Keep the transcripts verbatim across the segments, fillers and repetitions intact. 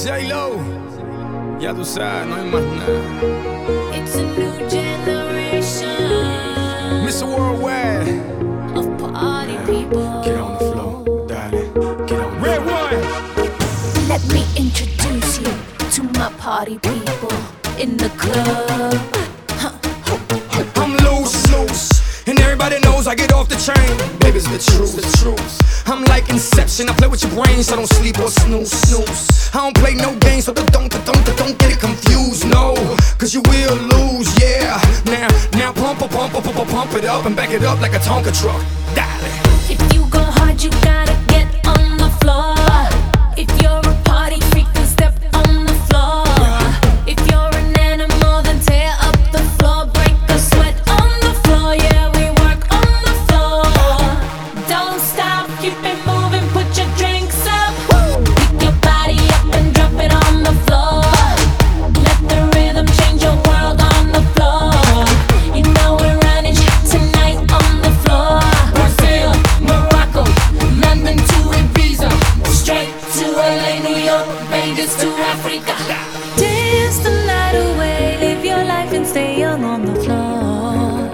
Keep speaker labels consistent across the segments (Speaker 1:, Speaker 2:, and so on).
Speaker 1: J-Lo, ya tú sabes, no hay más nada.
Speaker 2: It's a new generation,
Speaker 1: mister Worldwide,
Speaker 2: of party people.
Speaker 1: Get on the floor, darling, get on the Red one.
Speaker 2: Let me introduce you to my party people in the club. Huh.
Speaker 1: I'm loose, loose, and everybody knows I get off the train. Baby's the truth, the truth. I'm like Inception, I play with your brains, so don't sleep or snooze, snooze. I don't play no games, so don't, don't, don't, don't get it confused, no. Cause you will lose, yeah. Now, now pump, pump, pump, pump, pump, pump it up and back it up like a Tonka truck. Darling.
Speaker 2: If you go hard, you gotta get on the floor. If you're a party freak, then step on the floor. If you're an animal, then tear up the floor. Break a sweat on the floor, yeah, we work on the floor. Don't stop, keep it moving, put your drinks up. Pick your body up and drop it on the floor. Let the rhythm change your world on the floor. You know we're running tonight on the floor. Brazil, Morocco, London to Ibiza, straight to L A, New York, Vegas to Africa. Dance the night away, live your life and stay young on the floor.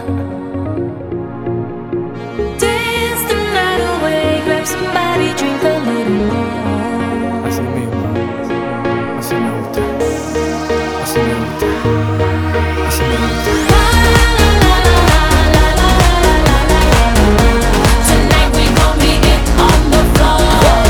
Speaker 2: Dance the night away, grab somebody, drink a little more.
Speaker 1: Así mismo, así me gusta, así me gusta, así me gusta.
Speaker 2: Tonight we gon' be it on the floor.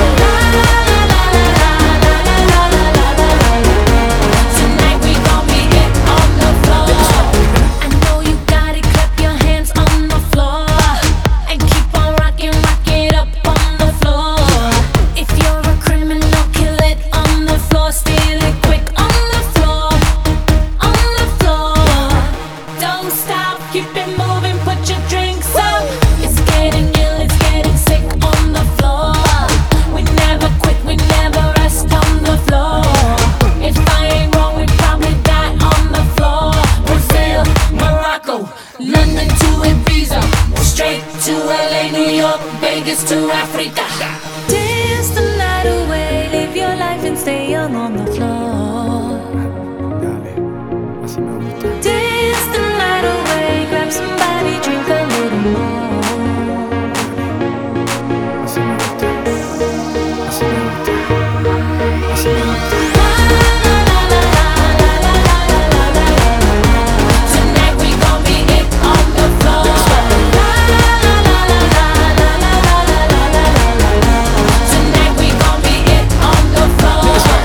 Speaker 2: Tonight we gon' be it on the floor. I know you got it, clap your hands on the floor and keep on rocking, rock it up on the floor. If you're a criminal, kill it on the floor, steal it quick on the floor, on the floor. Don't stop, keep it moving, put your drinks up. It's getting ill, it's getting sick on the floor. We never quit, we never rest on the floor. If I ain't wrong, we probably die on the floor. Brazil, Morocco, London to Ibiza, straight to L A, New York, Vegas to Africa. Dance the night away, live your life and stay young on the floor.
Speaker 1: Dale, así me gusta.
Speaker 2: Dance the night away, grab somebody, drink a little more.
Speaker 1: Así me gusta, así me gusta, así me gusta.
Speaker 2: Tonight we gon' be it on the floor. Tonight we gon' be it on the floor.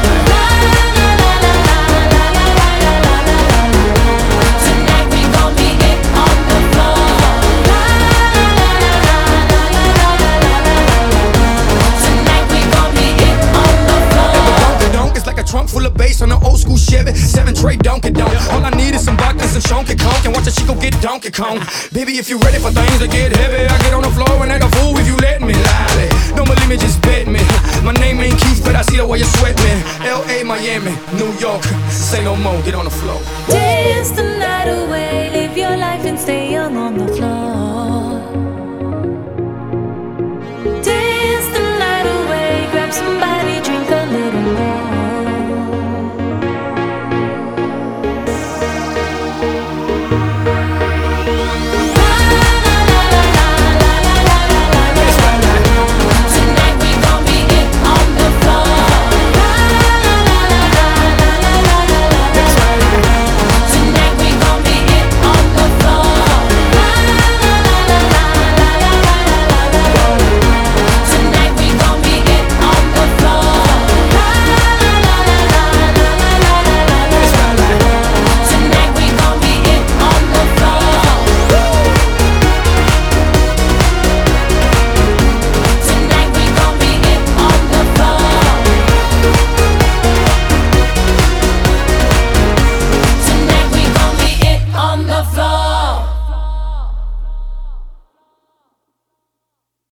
Speaker 2: Tonight we gon' be it on the floor. Tonight we gon' be it on the floor.
Speaker 1: Donkey donk, it's like a trunk full of bass on an old school Chevy. Seven tray donkey donk. All I need is some vodka and some Chonky Conk, and watch a chico get Donkey Kong. Baby, if you ready for things to get heavy, I get on the floor and act a fool if you let me. Lally, don't believe me, just bet me. My name ain't Keith, but I see the way you sweat me. L A, Miami, New York, say no more, get on the floor.
Speaker 2: Dance the